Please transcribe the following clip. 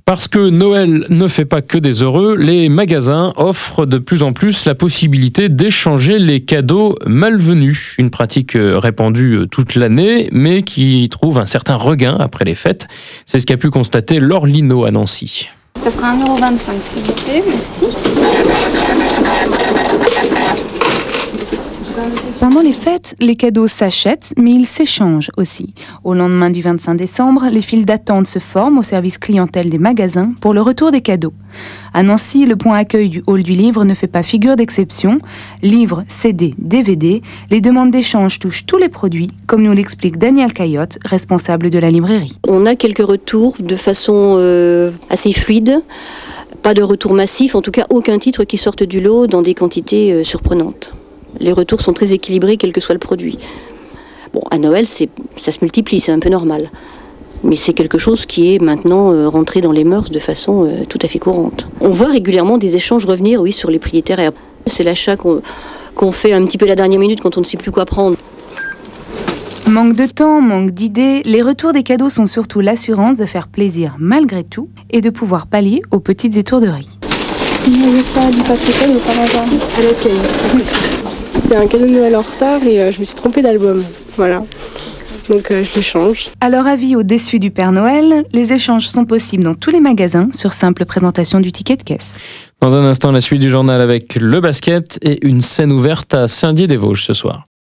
Parce que Noël ne fait pas que des heureux, les magasins offrent de plus en plus la possibilité d'échanger les cadeaux malvenus. Une pratique répandue toute l'année, mais qui trouve un certain regain après les fêtes. C'est ce qu'a pu constater Laure Lino à Nancy. Ça fera 1,25 € s'il vous plaît, merci. Pendant les fêtes, les cadeaux s'achètent, mais ils s'échangent aussi. Au lendemain du 25 décembre, les files d'attente se forment au service clientèle des magasins pour le retour des cadeaux. À Nancy, le point accueil du hall du livre ne fait pas figure d'exception. Livres, CD, DVD, les demandes d'échange touchent tous les produits, comme nous l'explique Daniel Cayotte, responsable de la librairie. On a quelques retours de façon assez fluide. Pas de retour massif, en tout cas aucun titre qui sorte du lot dans des quantités surprenantes. Les retours sont très équilibrés, quel que soit le produit. Bon, à Noël, ça se multiplie, c'est un peu normal. Mais c'est quelque chose qui est maintenant rentré dans les mœurs de façon tout à fait courante. On voit régulièrement des échanges revenir, oui, sur les prix littéraires. C'est l'achat qu'on fait un petit peu à la dernière minute quand on ne sait plus quoi prendre. Manque de temps, manque d'idées, les retours des cadeaux sont surtout l'assurance de faire plaisir malgré tout et de pouvoir pallier aux petites étourderies. Vous n'avez pas du papier cadeau par hasard? Si, à l'accueil. C'est un cadeau de Noël en retard et je me suis trompée d'album. Voilà. Donc je le change. Alors avis aux déçus du Père Noël, les échanges sont possibles dans tous les magasins sur simple présentation du ticket de caisse. Dans un instant, la suite du journal avec le basket et une scène ouverte à Saint-Dié-des-Vosges ce soir.